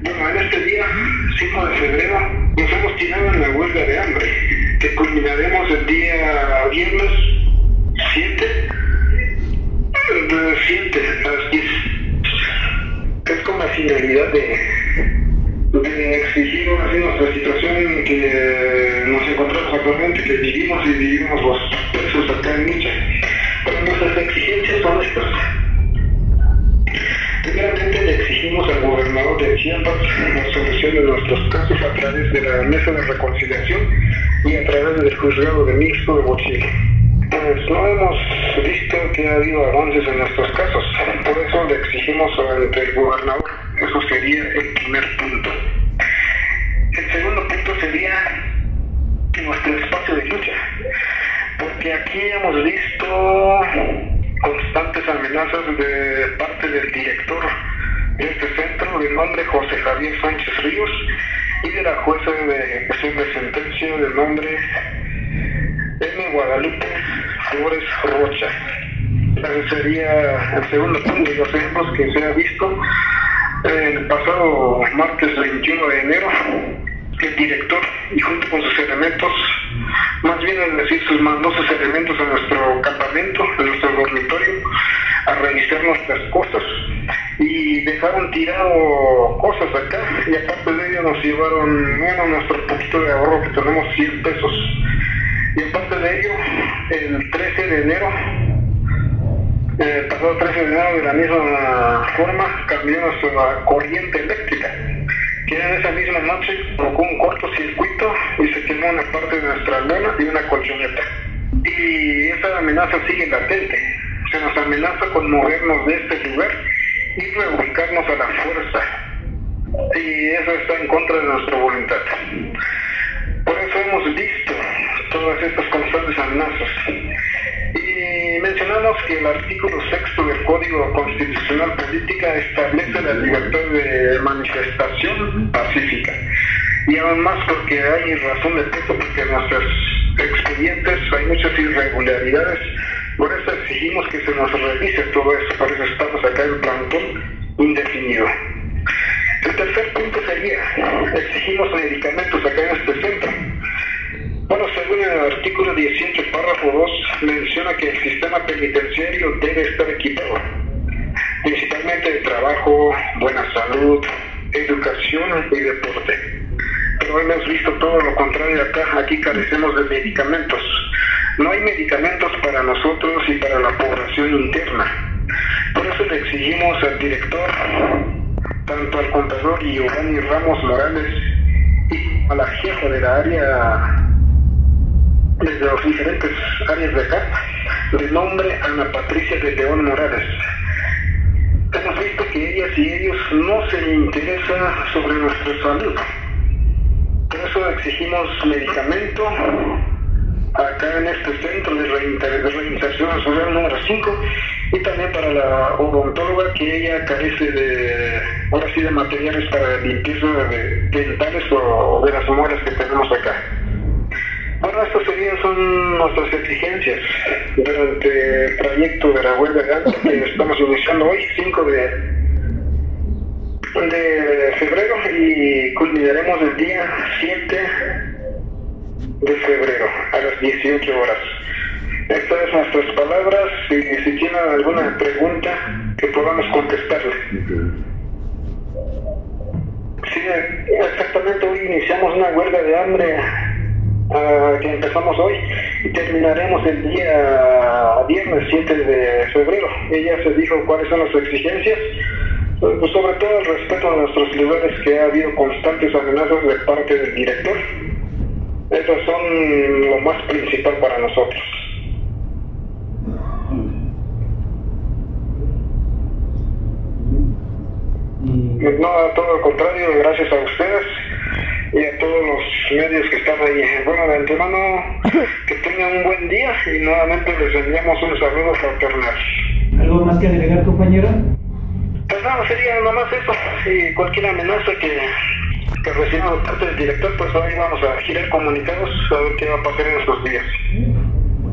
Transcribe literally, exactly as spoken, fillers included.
Bueno, en este día, cinco de febrero, nos hemos tirado en la huelga de hambre, que culminaremos el día viernes siete, de siete a las diez. Es con la finalidad de, de exigir así nuestra situación que nos encontramos actualmente, que vivimos y vivimos los presos acá en Micha. Pero nuestras exigencias son estas. Primeramente le exigimos al gobernador de Chiapas la solución de nuestros casos a través de la mesa de reconciliación y a través del juzgado de mixto de Bochil. Pues no hemos visto que ha habido avances en nuestros casos, por eso le exigimos ante el gobernador. Eso sería el primer punto. El segundo punto sería nuestro espacio de lucha, porque aquí hemos visto constantes amenazas de parte del director de este centro, de nombre José Javier Sánchez Ríos, y de la jueza de ejecución de sentencia, de nombre M. Guadalupe Flores Rocha. Ese sería el segundo punto. Los ejemplos que se ha visto el pasado martes veintiuno de enero, el director, y junto con sus elementos, más bien es decir, sus mandó sus elementos a nuestro campamento, a nuestro dormitorio, a revisar nuestras cosas, y dejaron tirado cosas acá, y aparte de ello nos llevaron, bueno, nuestro poquito de ahorro que tenemos, cien pesos. Y aparte de ello, el trece de enero, el pasado trece de enero, de la misma forma, cambió nuestra corriente eléctrica, que en esa misma noche provocó un cortocircuito y se quemó una parte de nuestra lona y una colchoneta. Y esa amenaza sigue latente. Se nos amenaza con movernos de este lugar y reubicarnos a la fuerza. Y eso está en contra de nuestra voluntad. Por eso hemos visto todas estas constantes amenazas. Y mencionamos que el artículo sexto del Código Constitucional Política establece la libertad de manifestación pacífica. Y aún más porque hay razón de peso, porque en nuestros expedientes hay muchas irregularidades. Por eso exigimos que se nos revise todo eso. Por eso estamos acá en plantón indefinido. El tercer punto sería, exigimos medicamentos acá en este centro. Bueno, según el artículo dieciocho, párrafo dos, menciona que el sistema penitenciario debe estar equipado, principalmente de trabajo, buena salud, educación y deporte. Pero hemos visto todo lo contrario acá. Aquí carecemos de medicamentos. No hay medicamentos para nosotros y para la población interna. Por eso le exigimos al director, tanto al contador Giovanni Ramos Morales y a la jefa de la área, desde las diferentes áreas de acá, de nombre Ana Patricia de León Morales. Hemos visto que ellas y ellos no se interesan sobre nuestra salud. Por eso exigimos medicamento acá en este centro de, reinter de reinserción social número cinco, y también para la odontóloga, que ella carece de, ahora sí, de materiales para limpieza de dentales o de las muelas que tenemos acá. Bueno, estas serían son nuestras exigencias durante el trayecto de la huelga de hambre que estamos iniciando hoy, cinco de, de febrero, y culminaremos el día siete de febrero a las dieciocho horas. Estas son nuestras palabras, y si tienen alguna pregunta que podamos contestarle. Sí, exactamente, hoy iniciamos una huelga de hambre Uh, que empezamos hoy y terminaremos el día viernes siete de febrero. Ella se dijo cuáles son las exigencias, pues sobre todo el respeto a nuestros lugares, que ha habido constantes amenazas de parte del director. Esas son lo más principal para nosotros. No, a todo lo contrario, gracias a ustedes y a todos los medios que están ahí. Bueno, de antemano, que tengan un buen día y nuevamente les enviamos un saludo fraternal. ¿Algo más que agregar, compañero? Pues nada, sería nomás eso. Y cualquier amenaza que, que recibamos de parte del director, pues ahí vamos a girar comunicados a ver qué va a pasar en estos días.